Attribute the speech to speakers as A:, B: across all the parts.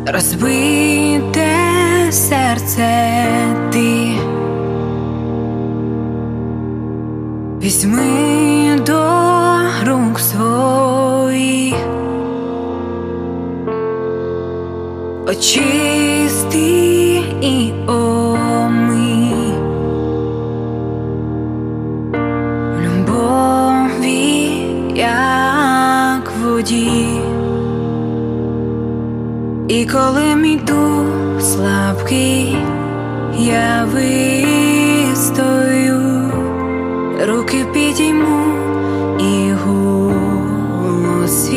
A: розбите серце ти візьми до рук своїх, очисти і омий в любові, як в воді. І коли мій дух слабкий, я вистою, руки підійму і голос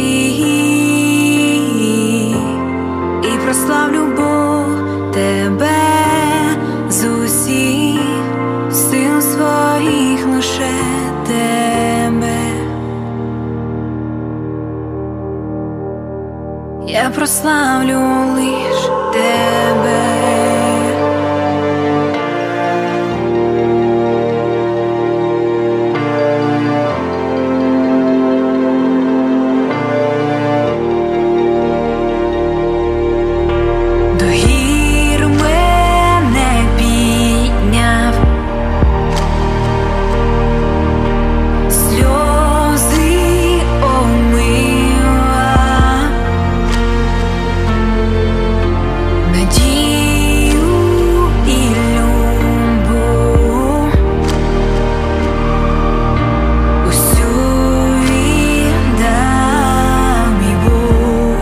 A: свій, і прославлю Бог тебе з усіх сил своїх, лише тебе. Я прославлю лиш тебе. До гір мене підняв, сльози омила, надію і любов, усю віддав мій Бог.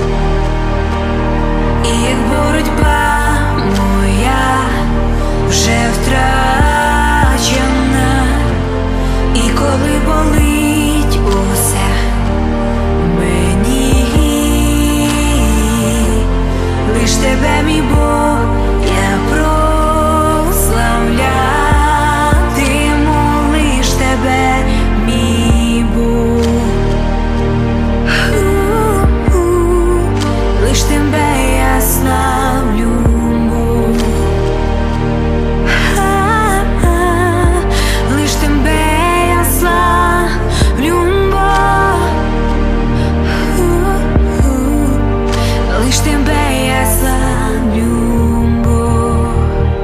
A: І як боротьба моя вже втрачена, і коли болить усе мені, лиш тебе, мій Бог, я прославлятиму, лиш тебе, мій Бог. Лиш тебе я славлю, Бог. Лиш тебе я славлю, Бог. Лиш тебе я славлю, Бог.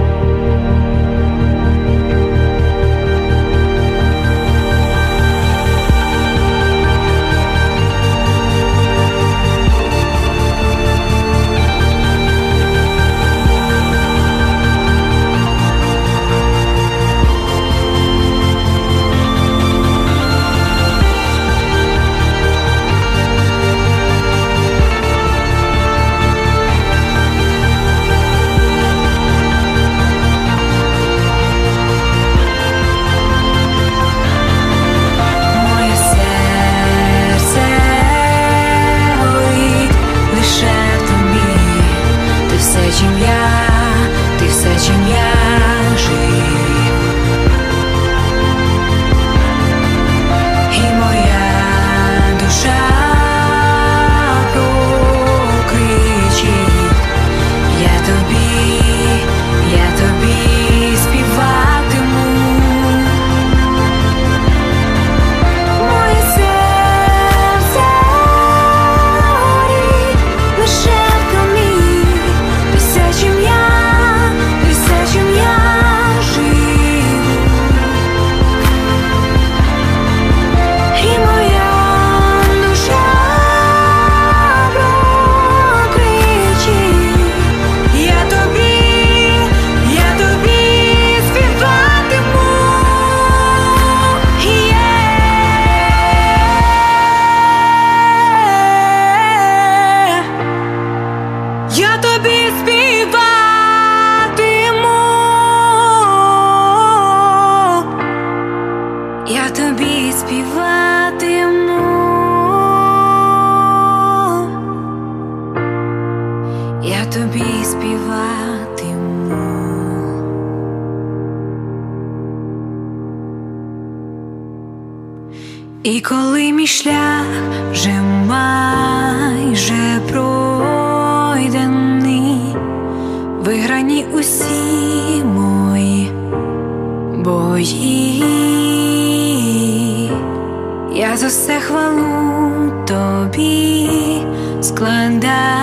A: Моє серце горить лише в тобі. Ти все, чим я, ти все, чим я жив. І моя душа прокричить: я тобі співатиму. Моє серце горить лише в тобі. Ти все, чим я, ти все, чим я живу. І моя душа прокричить: я тобі співатиму. Я тобі співатиму. Я тобі співатиму. Я тобі співатиму. І коли мій шлях вже майже пройдений, виграні усі мої бої, я за все хвалу тобі складаю.